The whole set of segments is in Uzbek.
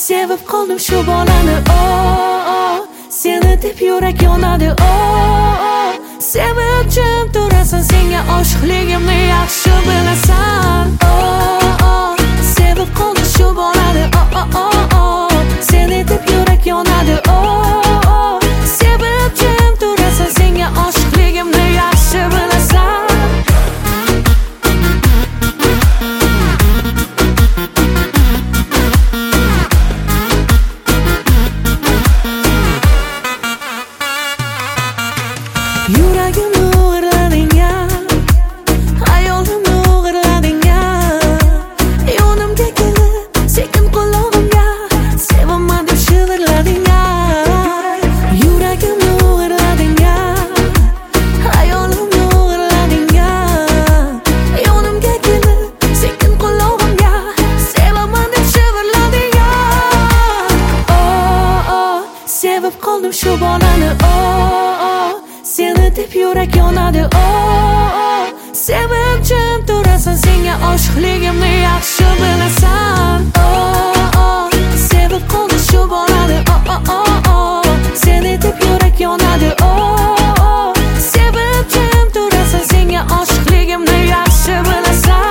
sevib qoldim shu bolani, seni deb yurak yonadi, sevib jim turasan, senga oshiqligimni yaxshi bilasan, sevib qoldim shu bolani, seni deb yurak yonadi, sevib jim turasan, senga oshiqligimni yaxshi bilasan. Yuragimni o'g'irlading ya, hayolimni o'g'irlading ya, yonimga kelib sekin qulog'imga sevaman deb shivirlading ya. Yuragimni o'g'irlading ya, hayolimni o'g'irlading ya, yonimga kelib sekin qulog'imga sevaman deb shivirlading ya. Sevib qoldim shu bolani, seni deb yurak yonadi, sevib jim turasan, senga oshiqligimni yaxshi bilasan, sevib qoldim shu bolani, seni deb yurak yonadi, sevib jim turasan, senga oshiqligimni yaxshi bilasan.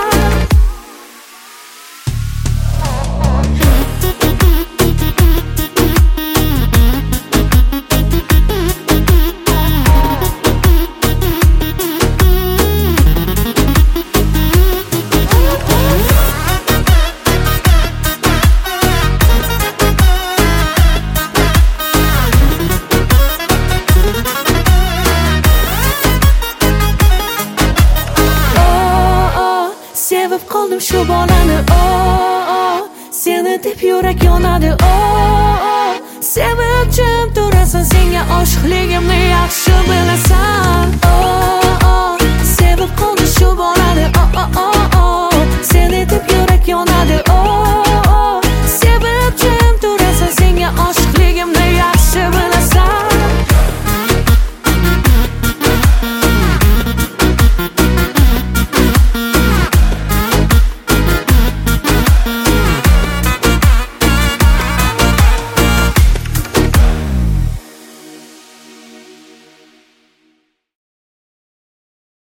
Sevib qoldim shu bolani, seni deb yurak yonadi, sevib jim turasan, senga oshiqligimni yaxshi bilasan, sevib qoldim